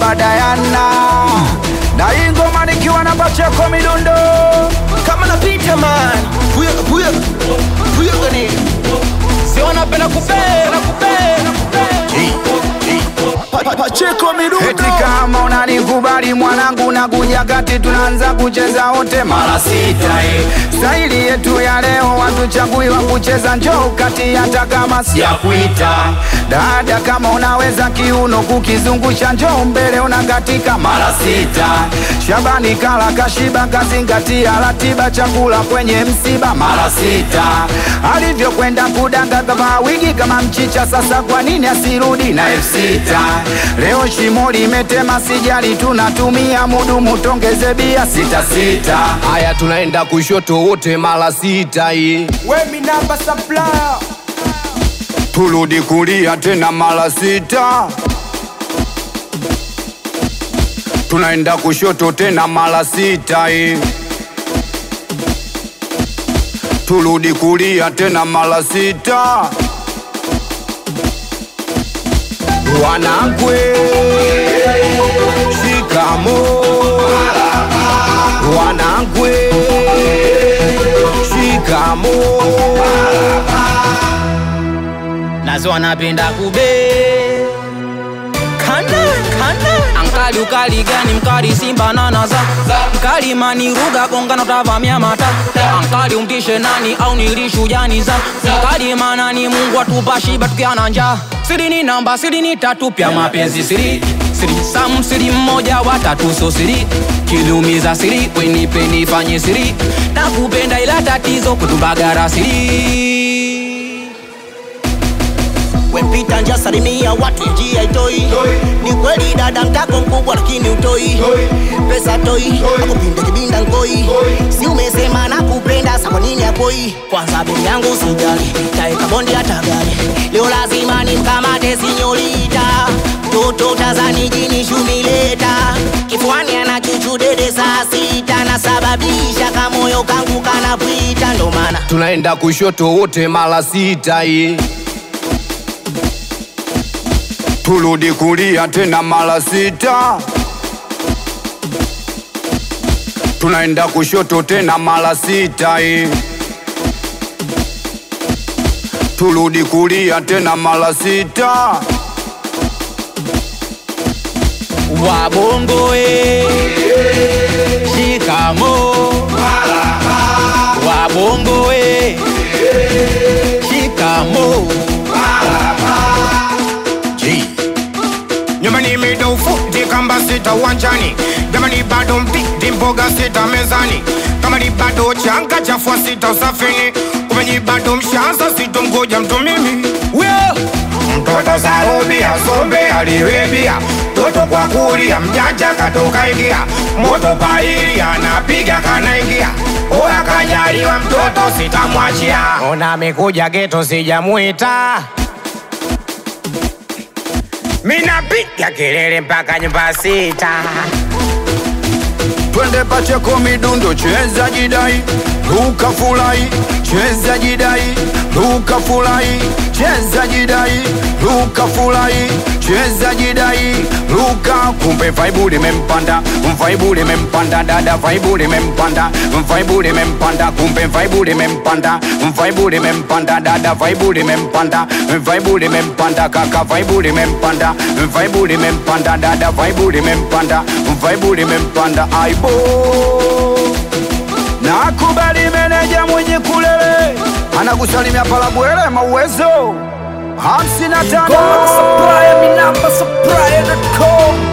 wa Diana. Na hii ngoma nikiwa na Pacheco Midundo. Kama napita man Puyo gani Si wanapenda kupenda Pacheco Midundo. Eti kama unanikubali mwanangu na kuja kati tunaanza kucheza wote mara sita Staili yetu ya leo watuchagui wa kucheza njoo kati hata kama si ya kuita. Dada kama unaweza kiuno kukizungusha njoo mbele unakatika mara sita. Shabani kala kashiba kazingatia ratiba chakula kwenye msiba mara sita. Alivyo kwenda kudanga kama wigi kama mchicha sasa kwa nini asirudi na F6. Leo shimo limetema sijali tunatumia mudu mutongeze bia 6-6. Haya tunaenda kushoto wote mara sita hii. Wemi namba supplier. Turudi kulia tena mara sita. Tunaenda kushoto tena mara sita hii. Turudi kulia tena mara sita. Wanangwe shikamo. Wanangwe shikamo. Nazo wanapenda kube Kana Ankali ukali gani mkali simba na naza Mkali maniruga gongano tavamia mata Ankali umtishe nani au nilishu janiza Mkali manani mungu atupa shiba tukiana njaa. Siri ni namba siri ni tatu pia mapenzi siri. Siri samu siri mmoja watatu so siri. Kilumiza siri wenipe nifanye siri. Nakupenda ila tatizo kutubagara siri. Wempita nja salimia watu njia itoi. Ni kweli dada mtako mkubwa lakini utoi. Pesa toi, akupinde kibinda nkoi. Si umesema nakupenda sa kwa nini akoi. Kwanza bei yangu sijali, taeka bondi hata gari. Leo lazima nimkamate sinyorita. Toto tazani jini shumileta. Kifuani ana chuchu dede saa sita. Nasababisha kamoyo kangu kanapita ndo maana Tunaenda kushoto wote mara sita hii. Turudi kulia tena mara sita. Tunaenda kushoto tena mara sita hii. Turudi kulia tena mara sita. Wabongo shikamo. Wabongo shikamo. Jamani mido ufuti kamba sita uwanjani. Jamani bado mpiti mboga sita mezani. Kama ni bado changa chafua sita usafini. Kumenyi bado mshanza sito mgoja mtu mimi. Mtoto saubia sombe aliwebia. Toto kwa kulia mjanja katoka ingia. Moto paili anapiga kanaingia. Oya kajaliwa mtoto sitamwachia. Ona amekuja geto sijamuita. Mina piga kelele mpaka nyumba sita. Twende Pacheco Midundo cheza jidai. Luka fulai cheza jidai. Luka fulai cheza jidai. Luka fulai cheza jidai. Luka kumbe vaibu limempanda. Vaibu limempanda dada vaibu limempanda. Vaibu limempanda kumbe vaibu limempanda. Vaibu limempanda dada vaibu limempanda. Vaibu limempanda kaka vaibu limempanda. Vaibu limempanda dada vaibu limempanda. Vaibu limempanda aibo. Nakubali meneja mwenye kulele. Anakusalimia Palabwele mauwezo 55. Supplier, mi namba supplier.com.